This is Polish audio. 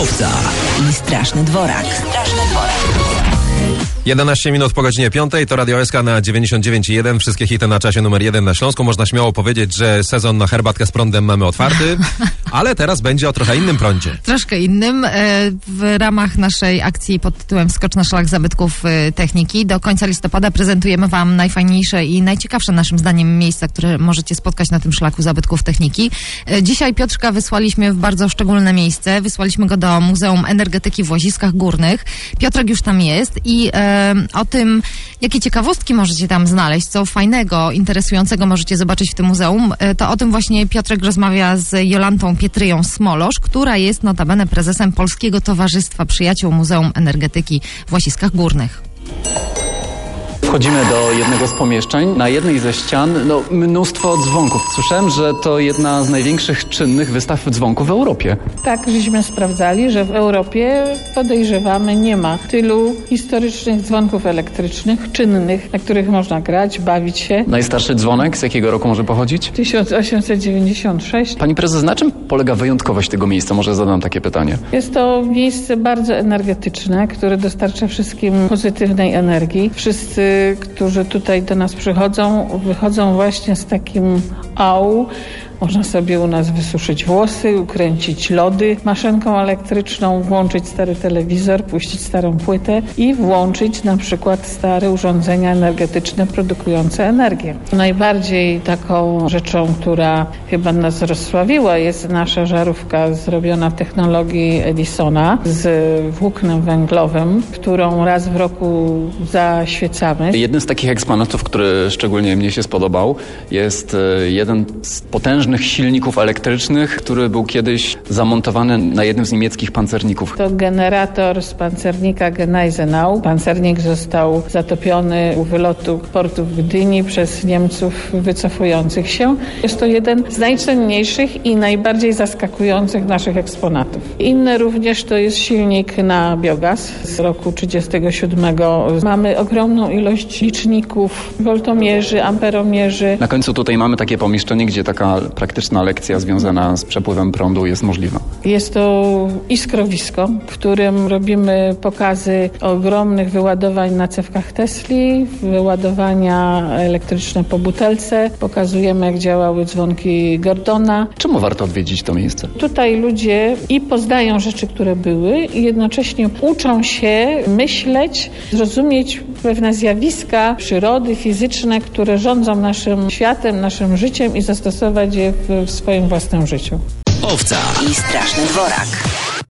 Owca i Straszny Dworak. 11 minut po godzinie 5, to Radio SK na 99,1. Wszystkie hity na czasie numer 1 na Śląsku. Można śmiało powiedzieć, że sezon na herbatkę z prądem mamy otwarty, ale teraz będzie o trochę innym prądzie. Troszkę innym. W ramach naszej akcji pod tytułem Skocz na szlak zabytków techniki do końca listopada prezentujemy Wam najfajniejsze i najciekawsze naszym zdaniem miejsca, które możecie spotkać na tym szlaku zabytków techniki. Dzisiaj Piotrka wysłaliśmy w bardzo szczególne miejsce. Wysłaliśmy go do Muzeum Energetyki w Łaziskach Górnych. Piotrek już tam jest i o tym, jakie ciekawostki możecie tam znaleźć, co fajnego, interesującego możecie zobaczyć w tym muzeum, to o tym właśnie Piotrek rozmawia z Jolantą Pietryją-Smolosz, która jest notabene prezesem Polskiego Towarzystwa Przyjaciół Muzeum Energetyki w Łaziskach Górnych. Wchodzimy do jednego z pomieszczeń. Na jednej ze ścian mnóstwo dzwonków. Słyszałem, że to jedna z największych czynnych wystaw dzwonków w Europie. Tak, żeśmy sprawdzali, że w Europie, podejrzewamy, nie ma tylu historycznych dzwonków elektrycznych, czynnych, na których można grać, bawić się. Najstarszy dzwonek z jakiego roku może pochodzić? 1896. Pani prezes, na czym polega wyjątkowość tego miejsca? Może zadam takie pytanie. Jest to miejsce bardzo energetyczne, które dostarcza wszystkim pozytywnej energii. Wszyscy, którzy tutaj do nas przychodzą, wychodzą właśnie z takim au. Można sobie u nas wysuszyć włosy, ukręcić lody maszynką elektryczną, włączyć stary telewizor, puścić starą płytę i włączyć na przykład stare urządzenia energetyczne produkujące energię. Najbardziej taką rzeczą, która chyba nas rozsławiła, jest nasza żarówka zrobiona w technologii Edisona z włóknem węglowym, którą raz w roku zaświecamy. Jednym z takich eksponatów, który szczególnie mnie się spodobał, jest jeden z potężnych silników elektrycznych, który był kiedyś zamontowany na jednym z niemieckich pancerników. To generator z pancernika Gneisenau. Pancernik został zatopiony u wylotu portu w Gdyni przez Niemców wycofujących się. Jest to jeden z najcenniejszych i najbardziej zaskakujących naszych eksponatów. Inny również to jest silnik na biogaz z roku 1937. Mamy ogromną ilość liczników, woltomierzy, amperomierzy. Na końcu tutaj mamy takie pomieszczenie, gdzie taka praktyczna lekcja związana z przepływem prądu jest możliwa. Jest to iskrowisko, w którym robimy pokazy ogromnych wyładowań na cewkach Tesli, wyładowania elektryczne po butelce. Pokazujemy, jak działały dzwonki Gordona. Czemu warto odwiedzić to miejsce? Tutaj ludzie i poznają rzeczy, które były, i jednocześnie uczą się myśleć, zrozumieć pewne zjawiska przyrody, fizyczne, które rządzą naszym światem, naszym życiem i zastosować je w swoim własnym życiu. Owca i Straszny Dworak.